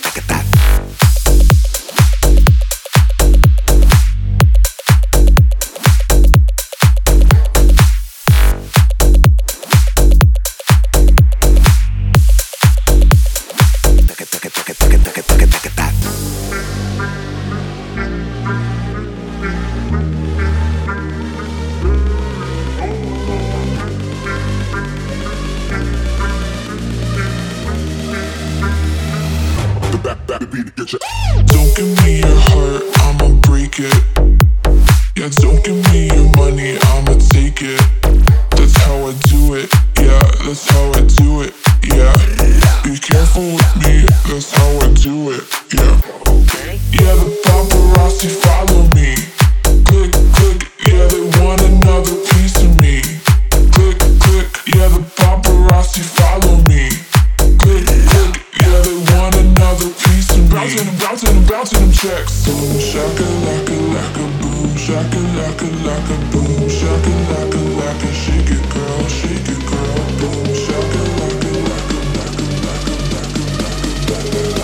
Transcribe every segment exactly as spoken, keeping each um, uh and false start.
Don't give me your heart, I'ma break it. Yeah, don't give me your money, I'ma take it. That's how I do it, yeah, that's how I do it, yeah. Be careful with me, that's how I do it, yeah. Yeah, the paparazzi follow me. Click, click, yeah, they want another piece of me. Click, click, yeah, the paparazzi follow me. Click, click, yeah, they want another piece of me. Bouncing and bouncing and bouncing them checks. Boom, shaka, laka, laka, boom, shaka, laka, laka, boom, shaka, laka, laka, shake it, girl, shake it, girl, boom, shaka, laka, laka, laka, laka, laka, laka,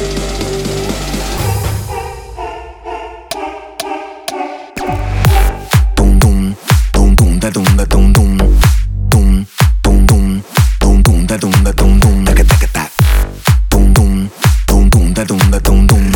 laka. Boom, boom, boom, boom, da, boom, da, boom, boom, boom, boom, boom, boom, boom, da, boom, da, boom, boom, da, da, da, boom, boom, boom, boom, da, boom, da, boom, boom.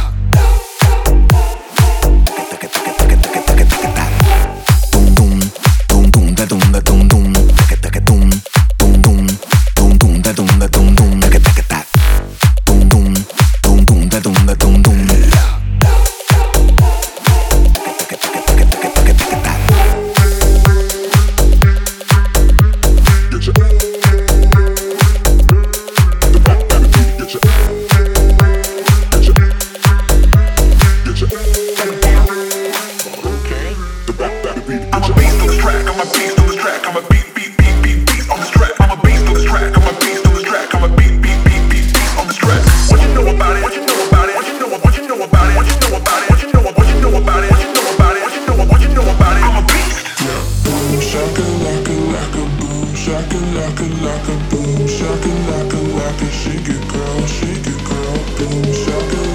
Shaka laka laka boom, shaka laka laka, shake it girl, shake it girl, boom, shaka